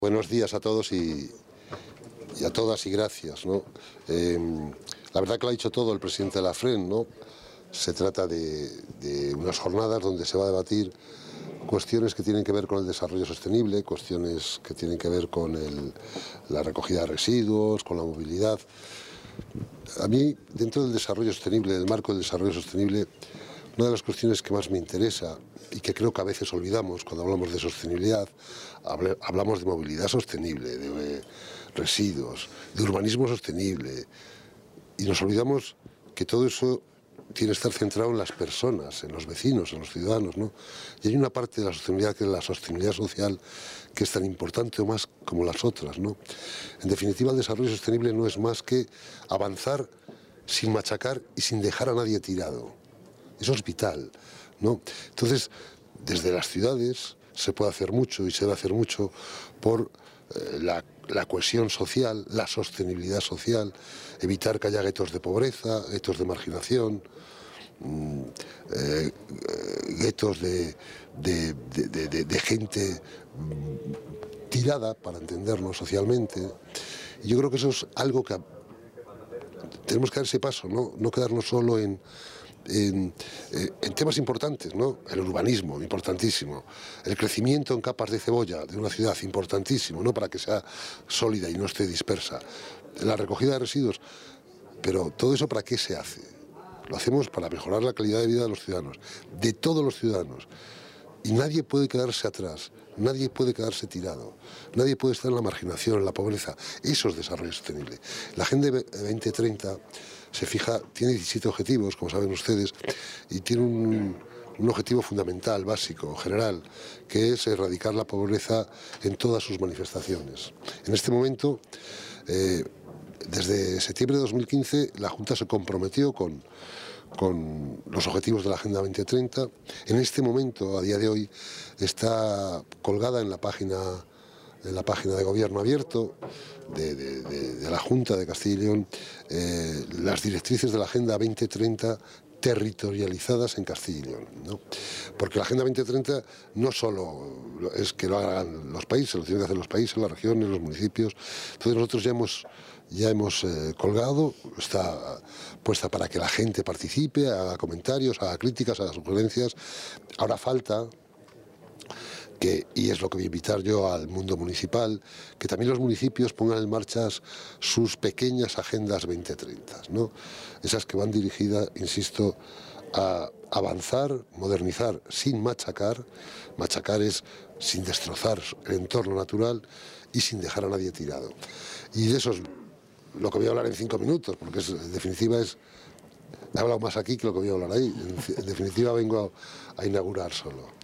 Buenos días a todos y a todas y gracias, ¿no? La verdad que lo ha dicho todo el presidente de la FREN, ¿no? Se trata de unas jornadas donde se va a debatir cuestiones que tienen que ver con el desarrollo sostenible, cuestiones que tienen que ver con la recogida de residuos, con la movilidad. A mí, dentro del desarrollo sostenible, del marco del desarrollo sostenible, una de las cuestiones que más me interesa y que creo que a veces olvidamos cuando hablamos de sostenibilidad, hablamos de movilidad sostenible, de residuos, de urbanismo sostenible, y nos olvidamos que todo eso tiene que estar centrado en las personas, en los vecinos, en los ciudadanos, ¿no? Y hay una parte de la sostenibilidad que es la sostenibilidad social, que es tan importante o más como las otras, ¿no? En definitiva, el desarrollo sostenible no es más que avanzar sin machacar y sin dejar a nadie tirado. Eso es vital, ¿no? Entonces, desde las ciudades se puede hacer mucho y se debe hacer mucho por la cohesión social, la sostenibilidad social, evitar que haya guetos de pobreza, guetos de marginación, guetos de gente tirada, para entendernos socialmente. Y yo creo que eso es algo que tenemos que dar ese paso, no quedarnos solo en temas importantes, ¿no? El urbanismo, importantísimo. El crecimiento en capas de cebolla de una ciudad, importantísimo, ¿no? Para que sea sólida y no esté dispersa. La recogida de residuos. Pero todo eso, ¿para qué se hace? Lo hacemos para mejorar la calidad de vida de los ciudadanos, de todos los ciudadanos. Y nadie puede quedarse atrás, nadie puede quedarse tirado, nadie puede estar en la marginación, en la pobreza. Eso es desarrollo sostenible. La Agenda 2030 se fija, tiene 17 objetivos, como saben ustedes, y tiene un objetivo fundamental, básico, general, que es erradicar la pobreza en todas sus manifestaciones. En este momento, desde septiembre de 2015, la Junta se comprometió con los objetivos de la Agenda 2030. En este momento, a día de hoy, está colgada en la página de Gobierno Abierto de la Junta de Castilla y León las directrices de la Agenda 2030 territorializadas en Castilla y León, ¿no? Porque la Agenda 2030 no solo es que lo hagan los países, lo tienen que hacer los países, las regiones, los municipios. Entonces nosotros ya hemos colgado, está puesta para que la gente participe, haga comentarios, haga críticas, haga sugerencias. Ahora falta y es lo que voy a invitar yo al mundo municipal, que también los municipios pongan en marcha sus pequeñas agendas 2030, ¿no? Esas que van dirigidas, insisto, a avanzar, modernizar sin machacar. Machacar es sin destrozar el entorno natural y sin dejar a nadie tirado. Y de eso es lo que voy a hablar en 5 minutos, porque en definitiva he hablado más aquí que lo que voy a hablar ahí. En definitiva vengo a inaugurar solo.